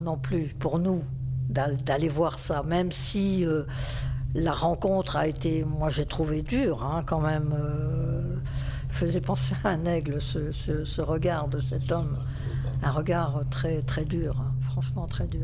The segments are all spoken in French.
non plus pour nous d'aller voir ça, même si la rencontre a été, moi j'ai trouvé dure quand même, faisait penser à un aigle ce regard de cet homme, un regard très, très dur, franchement très dur.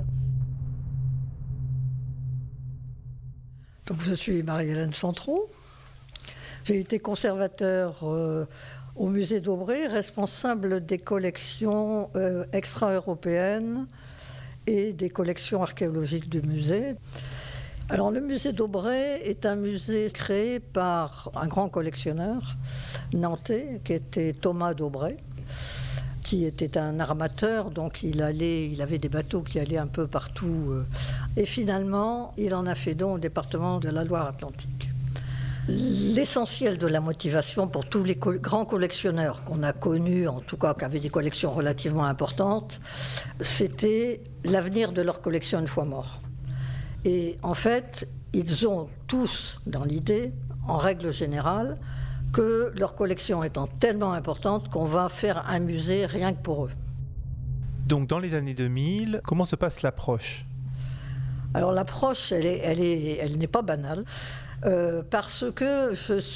Donc je suis Marie-Hélène Centreau, j'ai été conservateur au musée d'Aubray, responsable des collections extra-européennes et des collections archéologiques du musée. Alors le musée d'Aubray est un musée créé par un grand collectionneur nantais qui était Thomas d'Aubray, qui était un armateur, donc il avait des bateaux qui allaient un peu partout. Et finalement, il en a fait don au département de la Loire-Atlantique. L'essentiel de la motivation pour tous les grands collectionneurs qu'on a connus, en tout cas qui avaient des collections relativement importantes, c'était l'avenir de leur collection une fois morts. Et en fait, ils ont tous dans l'idée, en règle générale, que leur collection étant tellement importante qu'on va faire un musée rien que pour eux. Donc dans les années 2000, comment se passe l'approche ? Alors l'approche, elle n'est pas banale. Parce que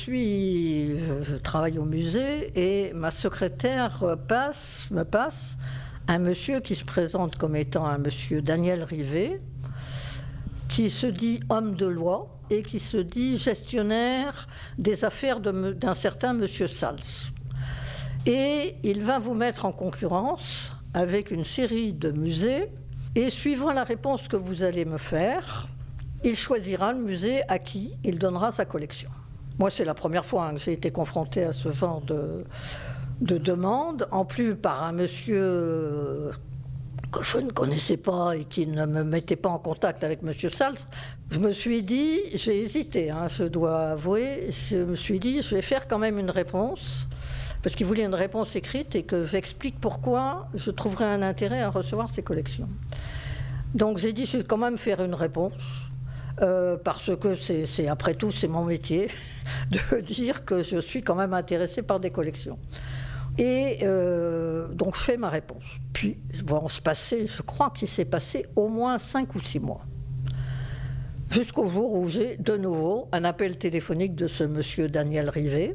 je travaille au musée et ma secrétaire me passe un monsieur qui se présente comme étant un monsieur Daniel Rivet, qui se dit homme de loi et qui se dit gestionnaire des affaires d'un certain monsieur Sals. Et il va vous mettre en concurrence avec une série de musées et suivant la réponse que vous allez me faire, il choisira le musée à qui il donnera sa collection. Moi, c'est la première fois que j'ai été confrontée à ce genre de demande, en plus par un monsieur que je ne connaissais pas et qui ne me mettait pas en contact avec monsieur Sals. Je me suis dit, j'ai hésité, je dois avouer, je me suis dit, je vais faire quand même une réponse, parce qu'il voulait une réponse écrite et que j'explique pourquoi je trouverais un intérêt à recevoir ces collections. Donc j'ai dit, je vais quand même faire une réponse. Parce que c'est après tout c'est mon métier de dire que je suis quand même intéressée par des collections. Et donc je fais ma réponse. Puis je crois qu'il s'est passé au moins 5 ou 6 mois. Jusqu'au jour où j'ai de nouveau un appel téléphonique de ce monsieur Daniel Rivet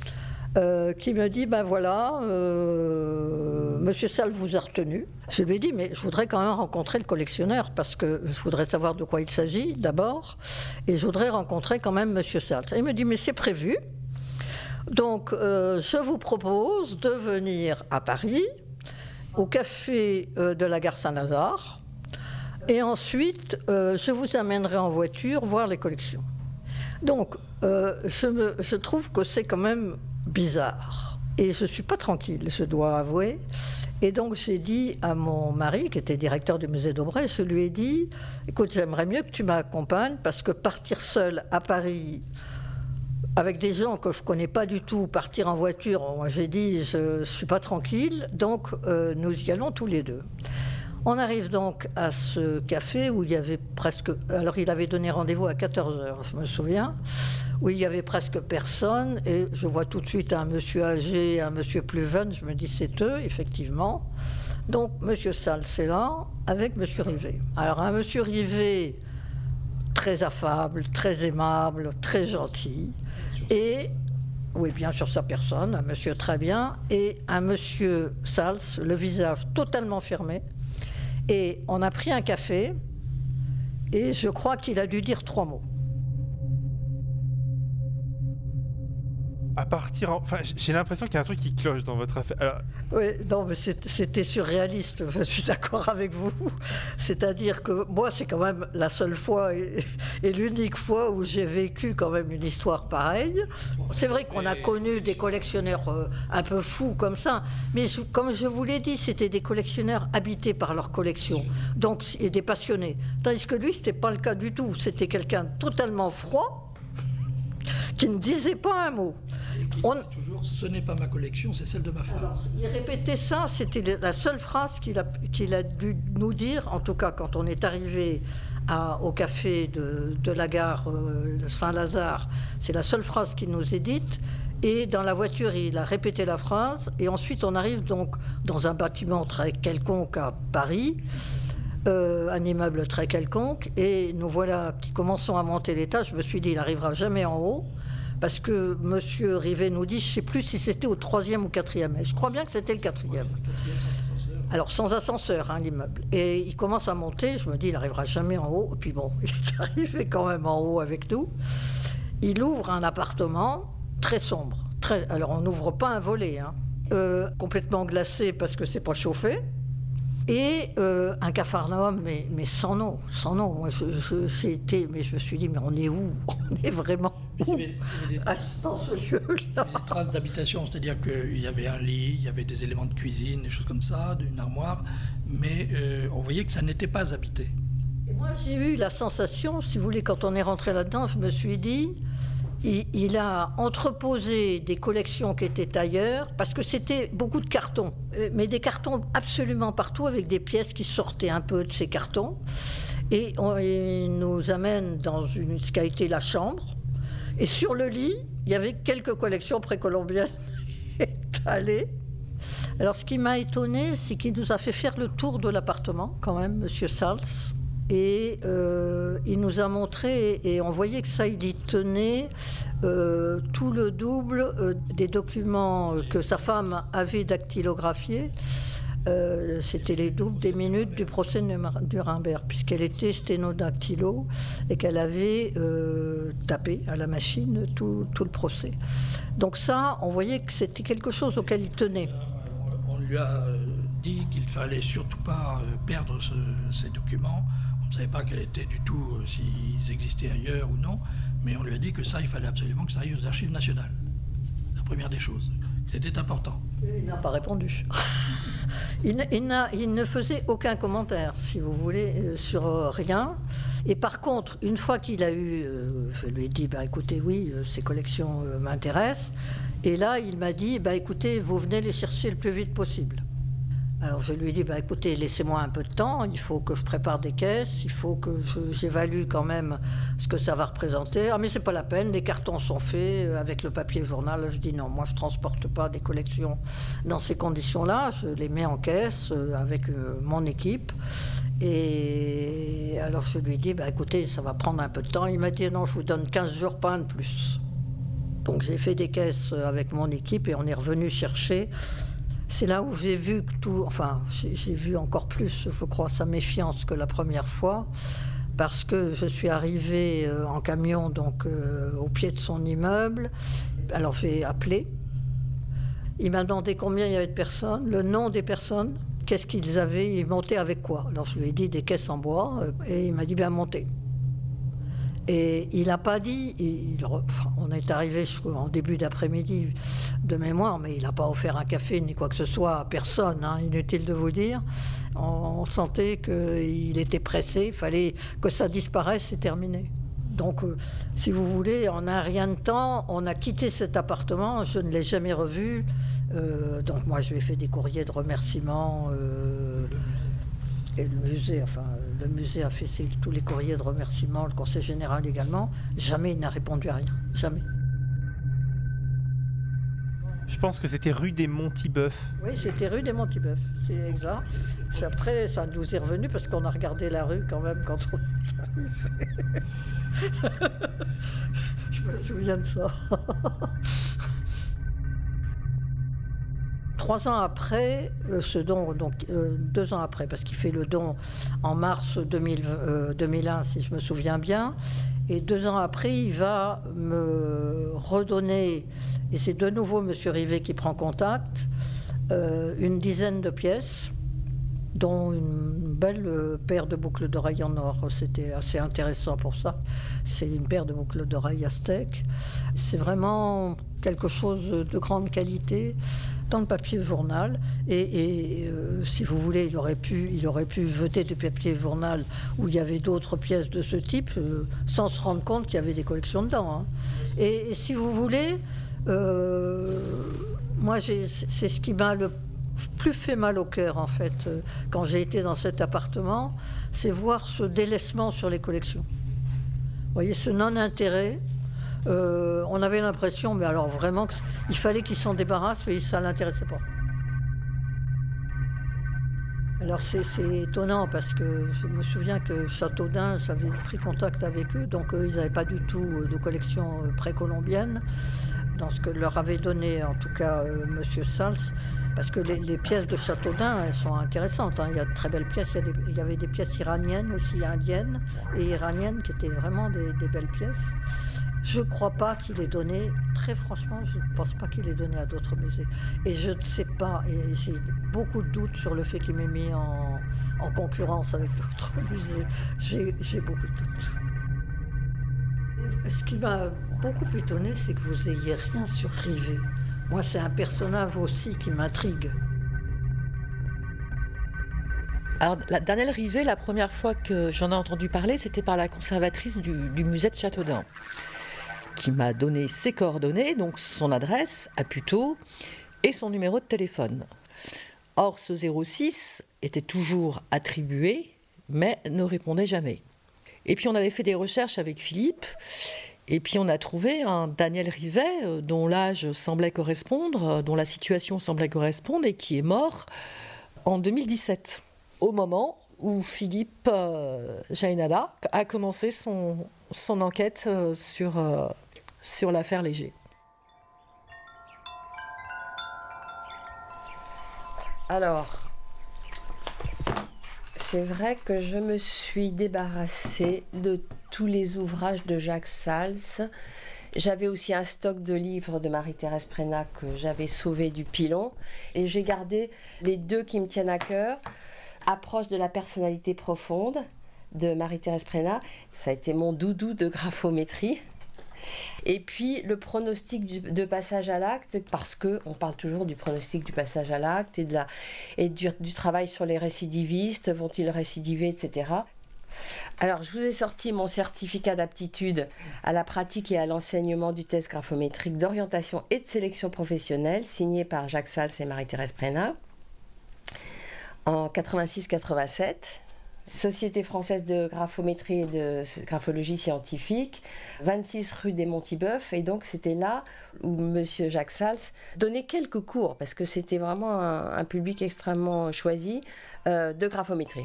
qui me dit, monsieur Sall vous a retenu. Je lui ai dit, mais je voudrais quand même rencontrer le collectionneur parce que je voudrais savoir de quoi il s'agit d'abord et je voudrais rencontrer quand même monsieur Sall. Il me dit, mais c'est prévu. Donc je vous propose de venir à Paris au café de la gare Saint-Lazare et ensuite je vous amènerai en voiture voir les collections. Donc je trouve que c'est quand même bizarre. Et je ne suis pas tranquille, je dois avouer. Et donc j'ai dit à mon mari, qui était directeur du musée d'Aubray, je lui ai dit, écoute, j'aimerais mieux que tu m'accompagnes, parce que partir seul à Paris, avec des gens que je ne connais pas du tout, partir en voiture, moi j'ai dit, je ne suis pas tranquille, donc nous y allons tous les deux. On arrive donc à ce café où il y avait presque... Alors il avait donné rendez-vous à 14h, je me souviens, où il y avait presque personne, et je vois tout de suite un monsieur âgé, un monsieur plus jeune, je me dis c'est eux, effectivement. Donc monsieur Sall, c'est là, avec monsieur Rivet. Alors un monsieur Rivet très affable, très aimable, très gentil, et... Oui, bien sûr, sa personne, un monsieur très bien, et un monsieur Sall, le visage totalement fermé. Et on a pris un café, et je crois qu'il a dû dire 3 mots. J'ai l'impression qu'il y a un truc qui cloche dans votre affaire. Alors... Oui, non, mais c'était surréaliste, je suis d'accord avec vous. C'est-à-dire que moi, c'est quand même la seule fois et l'unique fois où j'ai vécu quand même une histoire pareille. C'est vrai qu'on a connu des collectionneurs un peu fous comme ça, mais comme je vous l'ai dit, c'était des collectionneurs habités par leur collection, donc, et des passionnés. Tandis que lui, c'était pas le cas du tout. C'était quelqu'un totalement froid, qui ne disait pas un mot. Toujours, ce n'est pas ma collection, c'est celle de ma femme. Alors, il répétait ça, c'était la seule phrase qu'il a dû nous dire, en tout cas quand on est arrivé au café de la gare de Saint-Lazare, c'est la seule phrase qu'il nous ait dite, et dans la voiture il a répété la phrase, et ensuite on arrive donc dans un bâtiment très quelconque à Paris, un immeuble très quelconque, et nous voilà qui commençons à monter l'étage. Je me suis dit, il n'arrivera jamais en haut, parce que M. Rivet nous dit, je ne sais plus si c'était au 3e ou 4e, je crois bien que c'était le 4e. Alors sans ascenseur, l'immeuble. Et il commence à monter, je me dis, il n'arrivera jamais en haut, et puis bon, il est arrivé quand même en haut avec nous. Il ouvre un appartement très sombre. Alors on n'ouvre pas un volet, complètement glacé parce que c'est pas chauffé, et un capharnaüm, mais sans nom. Moi, j'ai été, mais je me suis dit, mais on est où? On est vraiment où dans ce lieu-là? Des traces d'habitation, c'est-à-dire qu'il y avait un lit, il y avait des éléments de cuisine, des choses comme ça, une armoire, mais on voyait que ça n'était pas habité. Et moi, j'ai eu la sensation, si vous voulez, quand on est rentré là-dedans, je me suis dit, il a entreposé des collections qui étaient ailleurs, parce que c'était beaucoup de cartons, mais des cartons absolument partout, avec des pièces qui sortaient un peu de ces cartons. Et il nous amène dans ce qui a été la chambre. Et sur le lit, il y avait quelques collections précolombiennes étalées. Alors ce qui m'a étonné, c'est qu'il nous a fait faire le tour de l'appartement, quand même, Monsieur Sals. Et il nous a montré, et on voyait que ça, il y tenait tout le double des documents que sa femme avait dactylographiés. C'était les doubles des minutes du procès de Nuremberg, puisqu'elle était sténodactylo et qu'elle avait tapé à la machine tout le procès. Donc ça, on voyait que c'était quelque chose auquel il tenait. On lui a dit qu'il ne fallait surtout pas perdre ces documents. On ne savait pas quel était du tout s'ils existaient ailleurs ou non, mais on lui a dit que ça, il fallait absolument que ça aille aux archives nationales. La première des choses. C'était important. Il n'a pas répondu. il ne faisait aucun commentaire, si vous voulez, sur rien. Et par contre, une fois qu'il a eu... je lui ai dit, écoutez, oui, ces collections m'intéressent. Et là, il m'a dit, écoutez, vous venez les chercher le plus vite possible. Alors je lui ai dit, écoutez, laissez-moi un peu de temps, il faut que je prépare des caisses, il faut que j'évalue quand même ce que ça va représenter. Ah mais c'est pas la peine, les cartons sont faits avec le papier journal. Je dis non, moi je transporte pas des collections dans ces conditions-là, je les mets en caisse avec mon équipe. Et alors je lui ai dit, écoutez, ça va prendre un peu de temps. Il m'a dit non, je vous donne 15 jours, pas un de plus. Donc j'ai fait des caisses avec mon équipe et on est revenu chercher. C'est là où j'ai vu j'ai vu encore plus, je crois, sa méfiance que la première fois, parce que je suis arrivée en camion, donc au pied de son immeuble. Alors j'ai appelé. Il m'a demandé combien il y avait de personnes, le nom des personnes, qu'est-ce qu'ils avaient, ils montaient avec quoi. Alors je lui ai dit des caisses en bois, et il m'a dit montez. Et il n'a pas dit, on est arrivé en début d'après-midi de mémoire, mais il n'a pas offert un café ni quoi que ce soit à personne, inutile de vous dire. On sentait qu'il était pressé, il fallait que ça disparaisse et terminer. Donc, si vous voulez, en un rien de temps, on a quitté cet appartement, je ne l'ai jamais revu. Donc moi, je lui ai fait des courriers de remerciements. Et le musée a fait tous les courriers de remerciement, le conseil général également. Jamais il n'a répondu à rien. Jamais. Je pense que c'était rue des Montiboeufs. Oui, c'était rue des Montiboeufs, c'est exact. Puis après, ça nous est revenu parce qu'on a regardé la rue quand même quand on est arrivé. Je me souviens de ça. 3 ans après, ce don, donc 2 ans après, parce qu'il fait le don en mars 2001, si je me souviens bien, et 2 ans après, il va me redonner, et c'est de nouveau M. Rivet qui prend contact, une dizaine de pièces, dont une belle paire de boucles d'oreilles en or. C'était assez intéressant pour ça. C'est une paire de boucles d'oreilles aztèques. C'est vraiment quelque chose de grande qualité dans le papier journal. Et si vous voulez, il aurait pu jeter du papier journal où il y avait d'autres pièces de ce type sans se rendre compte qu'il y avait des collections dedans. Et si vous voulez, moi, c'est ce qui m'a le plus fait mal au cœur, en fait, quand j'ai été dans cet appartement, c'est voir ce délaissement sur les collections. Vous voyez, ce non-intérêt. On avait l'impression, mais alors vraiment, qu'il fallait qu'ils s'en débarrassent, mais ça ne l'intéressait pas. Alors c'est étonnant parce que je me souviens que Châteaudun, j'avais pris contact avec eux, donc eux, ils n'avaient pas du tout de collection précolombienne, dans ce que leur avait donné en tout cas Monsieur Sals, parce que les pièces de Châteaudun, elles sont intéressantes, hein. Il y a de très belles pièces, il y avait des pièces iraniennes aussi, indiennes et iraniennes, qui étaient vraiment des belles pièces. Je ne crois pas qu'il ait donné, très franchement, je ne pense pas qu'il ait donné à d'autres musées. Et je ne sais pas, et j'ai beaucoup de doutes sur le fait qu'il m'ait mis en concurrence avec d'autres musées. J'ai beaucoup de doutes. Ce qui m'a beaucoup étonné, c'est que vous n'ayez rien sur Rivet. Moi, c'est un personnage aussi qui m'intrigue. Alors, Daniel Rivet, la première fois que j'en ai entendu parler, c'était par la conservatrice du musée de Châteaudun, qui m'a donné ses coordonnées, donc son adresse à Puteaux et son numéro de téléphone. Or, ce 06 était toujours attribué, mais ne répondait jamais. Et puis on avait fait des recherches avec Philippe, et puis on a trouvé un Daniel Rivet dont l'âge semblait correspondre, dont la situation semblait correspondre, et qui est mort en 2017, au moment où Philippe Jaénada a commencé son enquête sur l'affaire Léger. Alors, c'est vrai que je me suis débarrassée de tous les ouvrages de Jacques Sals. J'avais aussi un stock de livres de Marie-Thérèse Prénat que j'avais sauvé du pilon. Et j'ai gardé les deux qui me tiennent à cœur. Approche de la personnalité profonde de Marie-Thérèse Prénat. Ça a été mon doudou de graphométrie. Et puis le pronostic de passage à l'acte, parce qu'on parle toujours du pronostic du passage à l'acte et du travail sur les récidivistes, vont-ils récidiver, etc. Alors je vous ai sorti mon certificat d'aptitude à la pratique et à l'enseignement du test graphométrique d'orientation et de sélection professionnelle, signé par Jacques Sals et Marie-Thérèse Prénat, en 86-87. Société française de graphométrie et de graphologie scientifique, 26 rue des Monts-Tibeuf. Et donc c'était là où monsieur Jacques Sals donnait quelques cours, parce que c'était vraiment un public extrêmement choisi de graphométrie.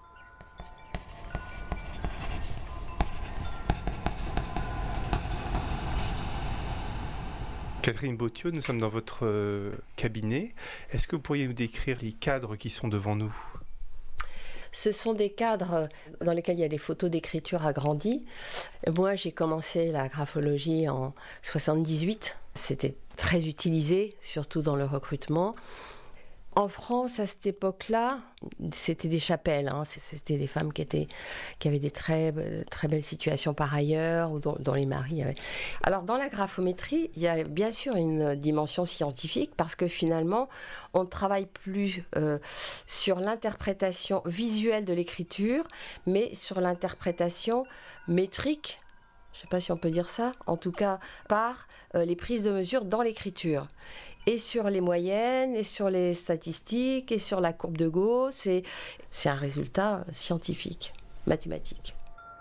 Catherine Bautiot, nous sommes dans votre cabinet. Est-ce que vous pourriez nous décrire les cadres qui sont devant nous ? Ce sont des cadres dans lesquels il y a des photos d'écriture agrandies. Moi, j'ai commencé la graphologie en 78. C'était très utilisé, surtout dans le recrutement. En France, à cette époque-là, c'était des chapelles, hein. C'était des femmes qui avaient des très belles situations par ailleurs, ou dont les maris avaient. Alors, dans la graphométrie, il y a bien sûr une dimension scientifique, parce que finalement, on ne travaille plus sur l'interprétation visuelle de l'écriture, mais sur l'interprétation métrique. Je ne sais pas si on peut dire ça, en tout cas par les prises de mesure dans l'écriture. Et sur les moyennes, et sur les statistiques, et sur la courbe de Gauss. C'est un résultat scientifique, mathématique.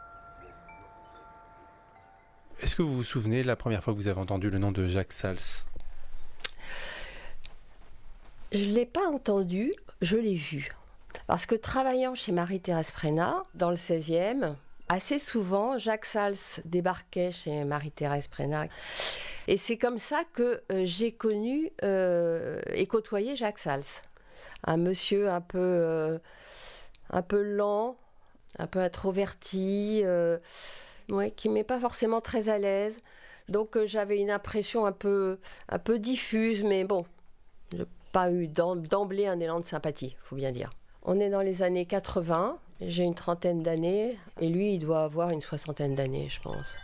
Est-ce que vous vous souvenez la première fois que vous avez entendu le nom de Jacques Sals ? Je ne l'ai pas entendu, je l'ai vu. Parce que travaillant chez Marie-Thérèse Prénat, dans le 16e, assez souvent, Jacques Sals débarquait chez Marie-Thérèse Prénat. Et c'est comme ça que j'ai connu et côtoyé Jacques Sals. Un monsieur un peu lent, un peu introverti, qui ne met pas forcément très à l'aise. Donc j'avais une impression un peu diffuse, mais bon, je n'ai pas eu d'emblée un élan de sympathie, il faut bien dire. On est dans les années 80, j'ai une trentaine d'années, et lui, il doit avoir une soixantaine d'années, je pense.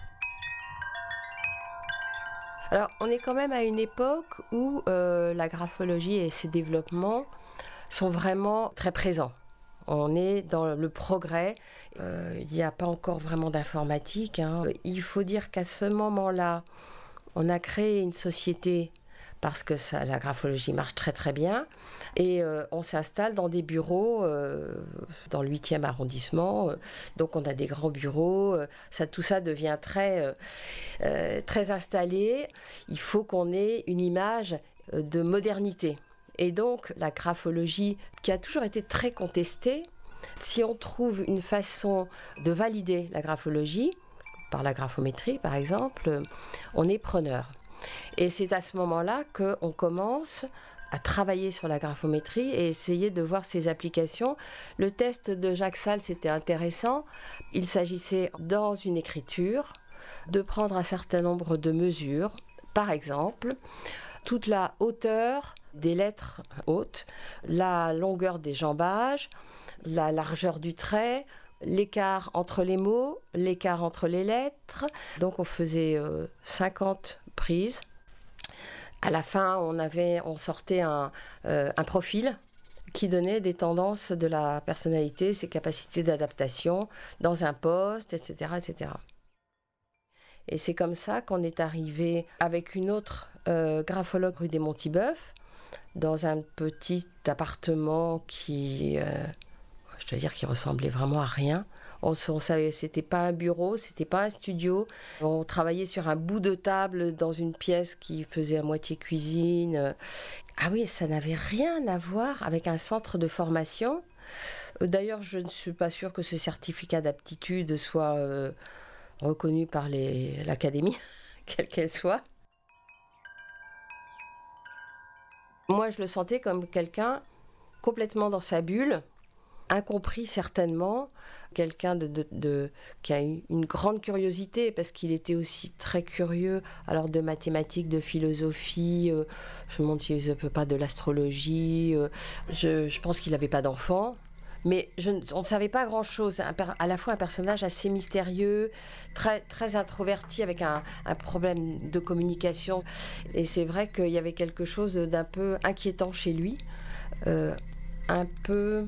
Alors, on est quand même à une époque où la graphologie et ses développements sont vraiment très présents. On est dans le progrès. Il n'y a pas encore vraiment d'informatique, hein. Il faut dire qu'à ce moment-là, on a créé une société parce que la graphologie marche très très bien. Et on s'installe dans des bureaux dans le 8e arrondissement. Donc on a des grands bureaux. Tout ça devient très installé. Il faut qu'on ait une image de modernité. Et donc la graphologie, qui a toujours été très contestée, si on trouve une façon de valider la graphologie, par la graphométrie par exemple, on est preneur. Et c'est à ce moment-là qu'on commence à travailler sur la graphométrie et essayer de voir ses applications. Le test de Jacques Sals était intéressant. Il s'agissait, dans une écriture, de prendre un certain nombre de mesures. Par exemple, toute la hauteur des lettres hautes, la longueur des jambages, la largeur du trait, l'écart entre les mots, l'écart entre les lettres. Donc on faisait 50 prises. À la fin, on sortait un profil qui donnait des tendances de la personnalité, ses capacités d'adaptation dans un poste, etc., etc. Et c'est comme ça qu'on est arrivé avec une autre graphologue rue des Monts-Tibeuf, dans un petit appartement qui ressemblait vraiment à rien. On savait, c'était pas un bureau, c'était pas un studio. On travaillait sur un bout de table dans une pièce qui faisait à moitié cuisine. Ah oui, ça n'avait rien à voir avec un centre de formation. D'ailleurs, je ne suis pas sûre que ce certificat d'aptitude soit reconnu par l'académie, quelle qu'elle soit. Moi, je le sentais comme quelqu'un complètement dans sa bulle, incompris certainement, quelqu'un qui a une grande curiosité, parce qu'il était aussi très curieux, alors de mathématiques, de philosophie, je me demande s'il ne peut pas de l'astrologie, je pense qu'il n'avait pas d'enfant, mais on ne savait pas grand-chose, à la fois un personnage assez mystérieux, très, très introverti, avec un problème de communication, et c'est vrai qu'il y avait quelque chose d'un peu inquiétant chez lui, un peu...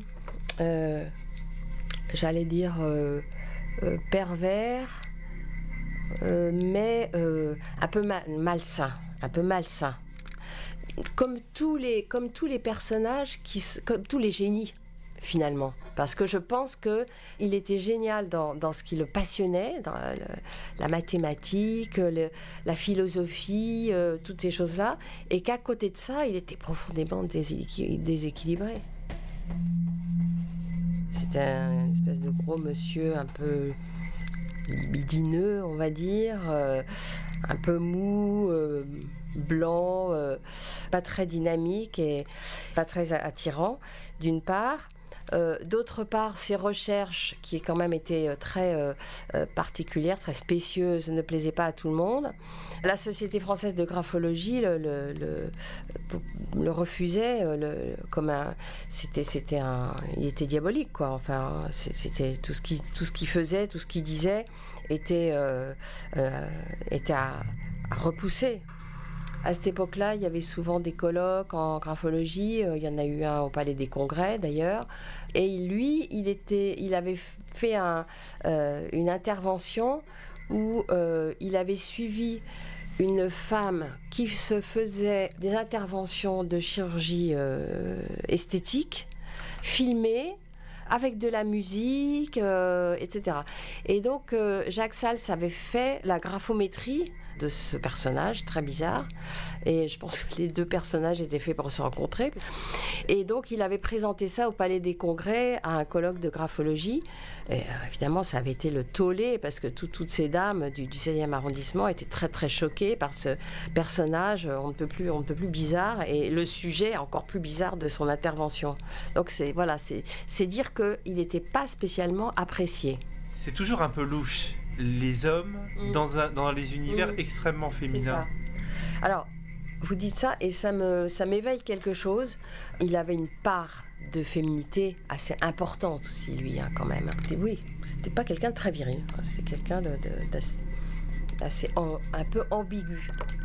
j'allais dire pervers, mais un peu malsain, comme tous les personnages, comme tous les génies finalement, parce que je pense qu'il était génial dans ce qui le passionnait, dans la mathématique, la philosophie, toutes ces choses-là, et qu'à côté de ça, il était profondément déséquilibré. C'était une espèce de gros monsieur un peu libidineux, on va dire, un peu mou, blanc, pas très dynamique et pas très attirant, d'une part. D'autre part, ses recherches, qui quand même étaient très particulières, très spécieuses, ne plaisaient pas à tout le monde. La Société française de graphologie le refusait, il était diabolique, quoi. Enfin, c'était tout ce qu'il faisait, tout ce qu'il disait était à repousser. À cette époque-là, il y avait souvent des colloques en graphologie. Il y en a eu un au Palais des Congrès, d'ailleurs. Et lui, il avait fait une intervention où il avait suivi une femme qui se faisait des interventions de chirurgie esthétique, filmées, avec de la musique, etc. Et donc, Jacques Sals avait fait la graphométrie de ce personnage très bizarre, et je pense que les deux personnages étaient faits pour se rencontrer, et donc il avait présenté ça au Palais des Congrès à un colloque de graphologie, et évidemment ça avait été le tollé, parce que toutes ces dames du 16e arrondissement étaient très très choquées par ce personnage on ne peut plus bizarre, et le sujet encore plus bizarre de son intervention. Donc c'est dire qu'il n'était pas spécialement apprécié. C'est toujours un peu louche, les hommes dans les univers extrêmement féminins. Alors, vous dites ça et ça m'éveille quelque chose. Il avait une part de féminité assez importante aussi, lui, quand même. Oui, c'était pas quelqu'un de très viril, quoi. C'était quelqu'un d'assez un peu ambigu.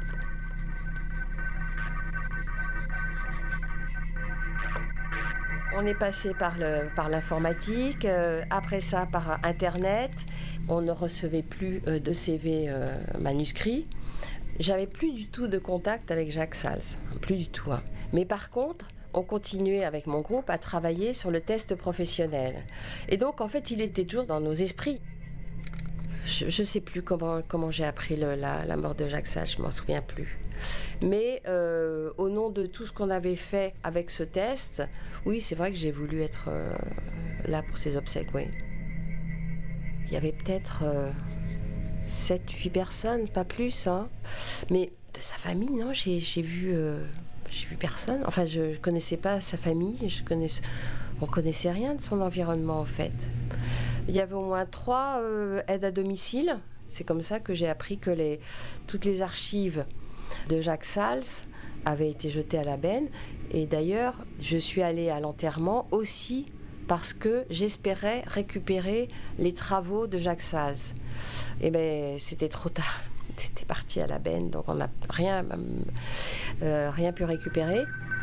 On est passé par l'informatique, après ça par Internet. On ne recevait plus de CV manuscrits. J'avais plus du tout de contact avec Jacques Sals, plus du tout. Mais par contre, on continuait avec mon groupe à travailler sur le test professionnel. Et donc, en fait, il était toujours dans nos esprits. Je ne sais plus comment j'ai appris la mort de Jacques Sals, je ne m'en souviens plus. Mais au nom de tout ce qu'on avait fait avec ce test, oui, c'est vrai que j'ai voulu être là pour ses obsèques, oui. Il y avait peut-être 7-8 personnes, pas plus, hein. Mais de sa famille, non, j'ai vu personne. Enfin, je connaissais pas sa famille, on connaissait rien de son environnement, en fait. Il y avait au moins 3 aides à domicile. C'est comme ça que j'ai appris que toutes les archives de Jacques Sals avaient été jetées à la benne. Et d'ailleurs, je suis allée à l'enterrement aussi parce que j'espérais récupérer les travaux de Jacques Sals. Et bien, c'était trop tard. C'était parti à la benne, donc on n'a rien pu récupérer.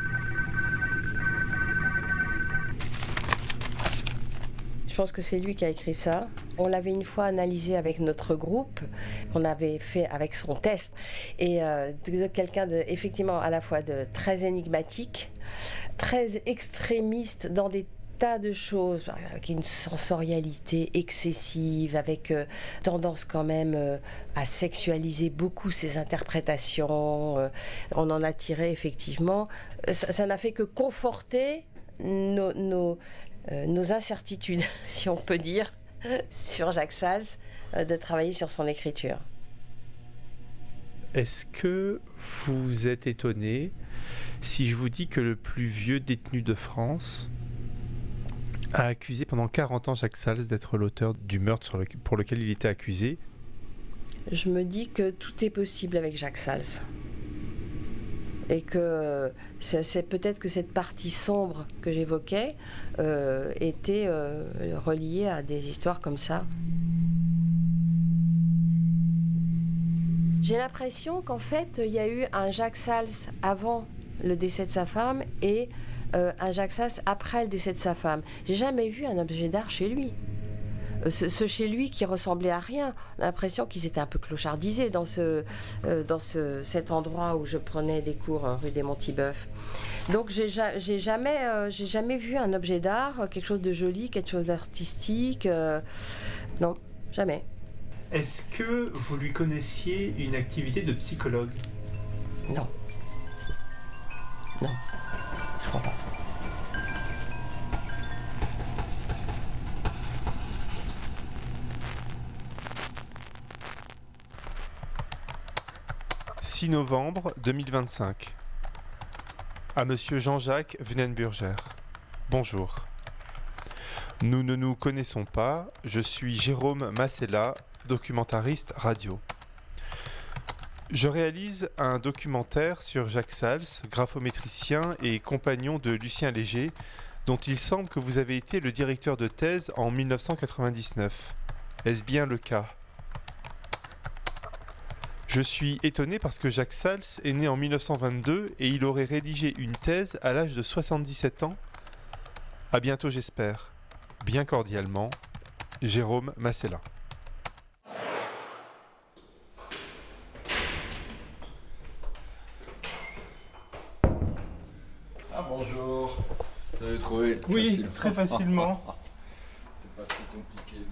Je pense que c'est lui qui a écrit ça. On l'avait une fois analysé avec notre groupe, qu'on avait fait avec son test. Et quelqu'un effectivement à la fois de très énigmatique, très extrémiste dans des tas de choses, avec une sensorialité excessive, avec tendance quand même à sexualiser beaucoup ses interprétations. On en a tiré effectivement. Ça n'a fait que conforter nos incertitudes, si on peut dire, sur Jacques Sals, de travailler sur son écriture. Est-ce que vous êtes étonné si je vous dis que le plus vieux détenu de France a accusé pendant 40 ans Jacques Sals d'être l'auteur du meurtre pour lequel il était accusé? Je me dis que tout est possible avec Jacques Sals. Et que c'est peut-être que cette partie sombre que j'évoquais était reliée à des histoires comme ça. J'ai l'impression qu'en fait, il y a eu un Jacques Sals avant le décès de sa femme et un Jacques Sals après le décès de sa femme. J'ai jamais vu un objet d'art chez lui. Ce chez lui qui ressemblait à rien. On a l'impression qu'il s'était un peu clochardisé dans cet endroit où je prenais des cours rue des Monts-Tibeuf. Donc j'ai jamais vu un objet d'art, quelque chose de joli, quelque chose d'artistique. Non, jamais. Est-ce que vous lui connaissiez une activité de psychologue? Non. Non, je crois pas. « 6 novembre 2025. À Monsieur Jean-Jacques Venenburger. Bonjour. Nous ne nous connaissons pas, je suis Jérôme Massella, documentariste radio. Je réalise un documentaire sur Jacques Sals, graphométricien et compagnon de Lucien Léger, dont il semble que vous avez été le directeur de thèse en 1999. Est-ce bien le cas ? Je suis étonné parce que Jacques Sals est né en 1922 et il aurait rédigé une thèse à l'âge de 77 ans. À bientôt j'espère. Bien cordialement, Jérôme Massella. Ah bonjour. Vous avez trouvé Oui, très facilement. C'est pas trop compliqué.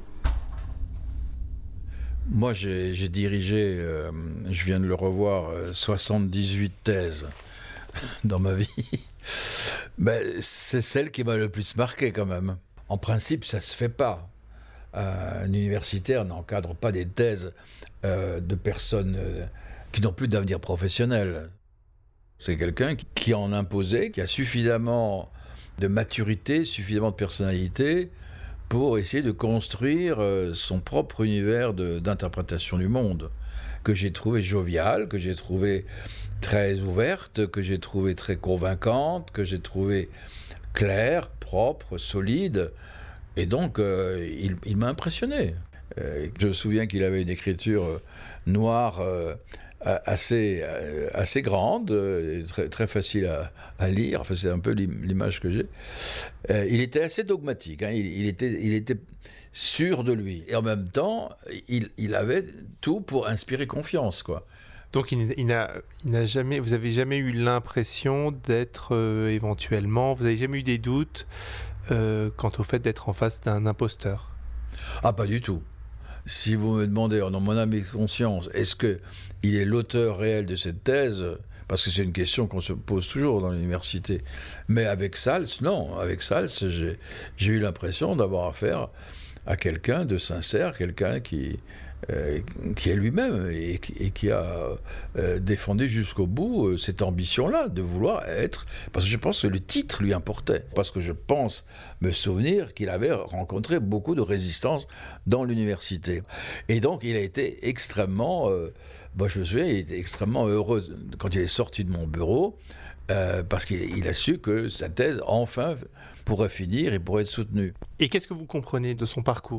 Moi, j'ai dirigé, je viens de le revoir, 78 thèses dans ma vie. Ben, c'est celle qui m'a le plus marqué quand même. En principe, ça ne se fait pas. Un universitaire n'encadre pas des thèses de personnes qui n'ont plus d'avenir professionnel. C'est quelqu'un qui en imposait, qui a suffisamment de maturité, suffisamment de personnalité pour essayer de construire son propre univers d'interprétation du monde, que j'ai trouvé jovial, que j'ai trouvé très ouverte, que j'ai trouvé très convaincante, que j'ai trouvé claire, propre, solide. Et donc, il m'a impressionné. Je me souviens qu'il avait une écriture noire assez grande, très facile à lire. Enfin, c'est un peu l'image que j'ai. Il était assez dogmatique, hein. Il était sûr de lui. Et en même temps, il avait tout pour inspirer confiance, quoi. Donc il n'a jamais, vous avez jamais eu l'impression d'être éventuellement, vous n'avez jamais eu des doutes quant au fait d'être en face d'un imposteur? Ah, pas du tout. si vous me demandez, dans mon âme et conscience, est-ce qu'il est l'auteur réel de cette thèse ? Parce que c'est une question qu'on se pose toujours dans l'université. Mais avec Sals, non. Avec Sals, j'ai eu l'impression d'avoir affaire à quelqu'un de sincère, quelqu'un qui est lui-même et qui a défendu jusqu'au bout cette ambition-là de vouloir être... Parce que je pense que le titre lui importait. Parce que je pense me souvenir qu'il avait rencontré beaucoup de résistance dans l'université. Et donc, il a été extrêmement... je me souviens, il était extrêmement heureux quand il est sorti de mon bureau, parce qu'il a su que sa thèse, enfin, pourrait finir et pourrait être soutenue. Et qu'est-ce que vous comprenez de son parcours ?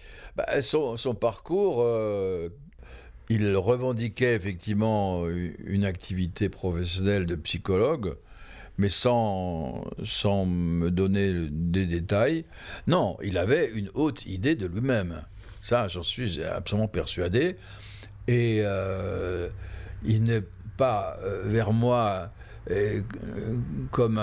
Son parcours, il revendiquait effectivement une activité professionnelle de psychologue, mais sans me donner des détails. Non, il avait une haute idée de lui-même. Ça, j'en suis absolument persuadé. Et il n'est pas vers moi comme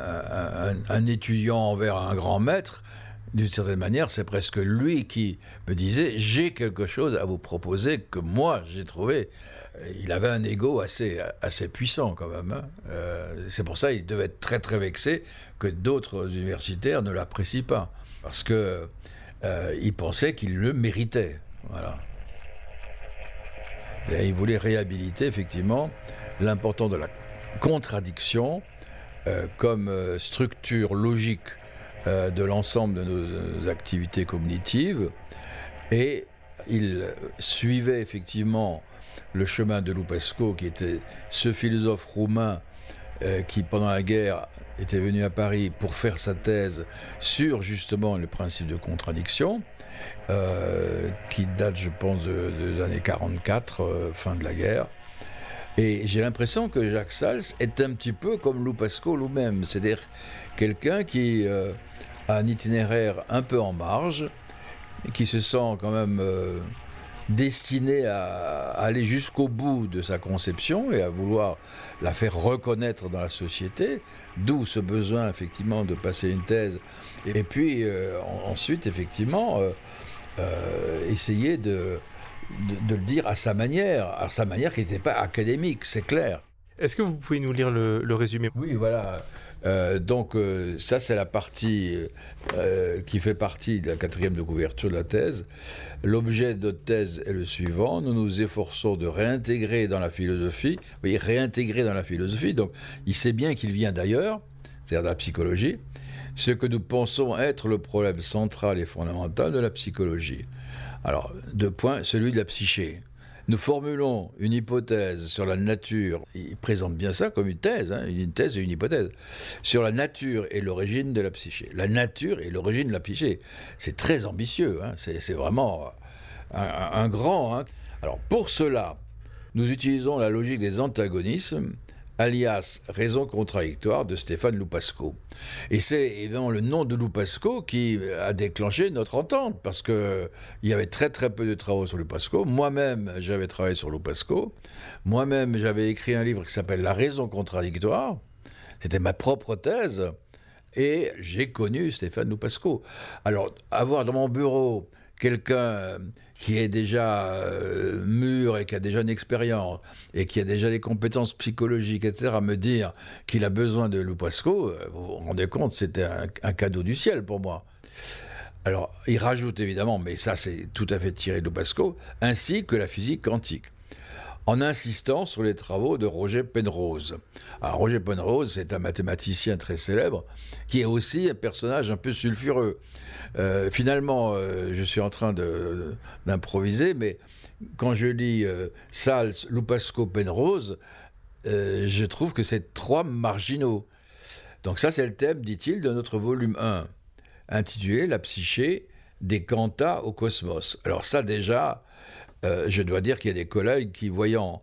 un étudiant envers un grand maître. D'une certaine manière, c'est presque lui qui me disait « j'ai quelque chose à vous proposer que moi, j'ai trouvé ». Il avait un ego assez puissant quand même. C'est pour ça qu'il devait être très très vexé que d'autres universitaires ne l'apprécient pas. Parce qu'il pensait qu'il le méritait. Voilà. Et il voulait réhabiliter effectivement l'importance de la contradiction comme structure logique de l'ensemble de nos activités cognitives, et il suivait effectivement le chemin de Lupescu, qui était ce philosophe roumain qui, pendant la guerre, était venu à Paris pour faire sa thèse sur justement le principe de contradiction, qui date, je pense, des années 44, fin de la guerre. Et j'ai l'impression que Jacques Sals est un petit peu comme Lupescu lui-même, c'est-à-dire quelqu'un qui a un itinéraire un peu en marge, qui se sent quand même destiné à aller jusqu'au bout de sa conception et à vouloir la faire reconnaître dans la société, d'où ce besoin effectivement de passer une thèse, et puis ensuite effectivement essayer de le dire à sa manière qui n'était pas académique, c'est clair. Est-ce que vous pouvez nous lire le résumé ? Oui, voilà. Donc ça, c'est la partie qui fait partie de la 4e de couverture de la thèse. L'objet de notre thèse est le suivant. Nous nous efforçons de réintégrer dans la philosophie. Vous voyez, réintégrer dans la philosophie. Donc, il sait bien qu'il vient d'ailleurs, c'est-à-dire de la psychologie, ce que nous pensons être le problème central et fondamental de la psychologie. Alors, 2 points, celui de la psyché. Nous formulons une hypothèse sur la nature, il présente bien ça comme une thèse et une hypothèse, sur la nature et l'origine de la psyché. La nature et l'origine de la psyché, c'est très ambitieux, c'est vraiment un grand. Alors pour cela, nous utilisons la logique des antagonismes, alias raison contradictoire de Stéphane Lupescu. Et c'est évidemment le nom de Lupescu qui a déclenché notre entente, parce qu'il y avait très très peu de travaux sur Lupescu. Moi-même, j'avais travaillé sur Lupescu. Moi-même, j'avais écrit un livre qui s'appelle La raison contradictoire. C'était ma propre thèse. Et j'ai connu Stéphane Lupescu. Alors, avoir dans mon bureau quelqu'un qui est déjà mûr et qui a déjà une expérience et qui a déjà des compétences psychologiques, etc., me dire qu'il a besoin de Lupescu, vous vous rendez compte, c'était un cadeau du ciel pour moi. Alors, il rajoute évidemment, mais ça c'est tout à fait tiré de Lupescu, ainsi que la physique quantique, en insistant sur les travaux de Roger Penrose. Alors, Roger Penrose, c'est un mathématicien très célèbre, qui est aussi un personnage un peu sulfureux. Finalement, je suis en train d'improviser, mais quand je lis Sals, Lupescu, Penrose, je trouve que c'est 3 marginaux. Donc ça, c'est le thème, dit-il, de notre volume 1, intitulé « La psyché des quanta au cosmos ». Alors ça, déjà, je dois dire qu'il y a des collègues qui, voyant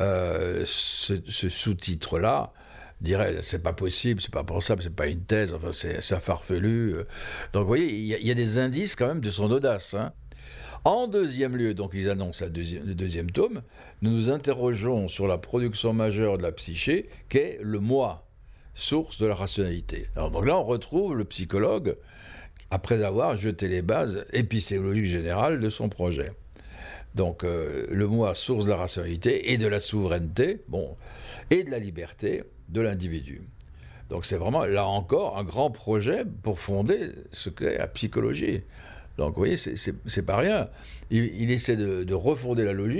ce sous-titre-là, dirait c'est pas possible, c'est pas pensable, c'est pas une thèse, enfin c'est farfelu. Donc vous voyez, il y a des indices quand même de son audace. En 2e lieu, donc ils annoncent le 2e tome, nous nous interrogeons sur la production majeure de la psyché, qu'est le moi, source de la rationalité. Alors donc là on retrouve le psychologue après avoir jeté les bases épistémologiques générales de son projet. Donc le moi, source de la rationalité et de la souveraineté, et de la liberté de l'individu. Donc c'est vraiment, là encore, un grand projet pour fonder ce qu'est la psychologie. Donc vous voyez, c'est pas rien. Il essaie de refonder la logique.